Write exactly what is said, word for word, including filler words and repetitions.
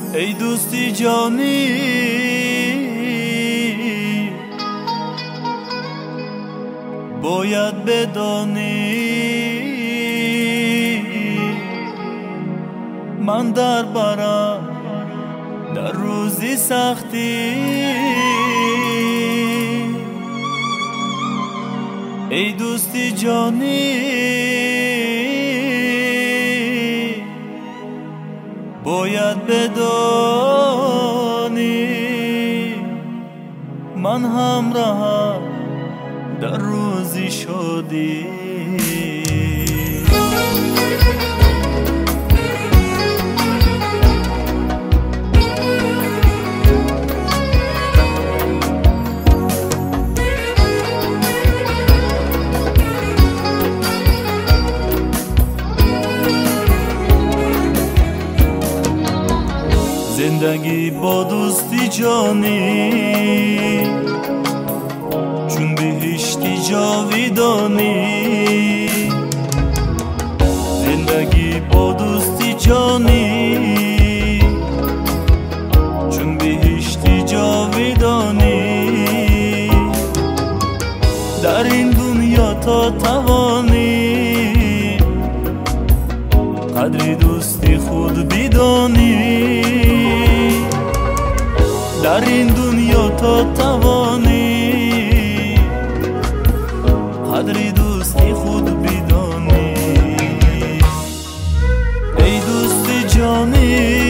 ای دوستی جانی باید بدانی من در برم در روزی سختی. ای دوستی جانی باید بدانی من همراهم در روزی شدی. زندگی با دوستی جانی چون بهشتی جاویدانی. زندگی با دوستی جانی چون بهشتی جاویدانی. در این دنیا تا توانی قدری دوستی خود بدانی. در این دنیا تا توانی قدری دوستی خود بدانی. ای دوستی جانی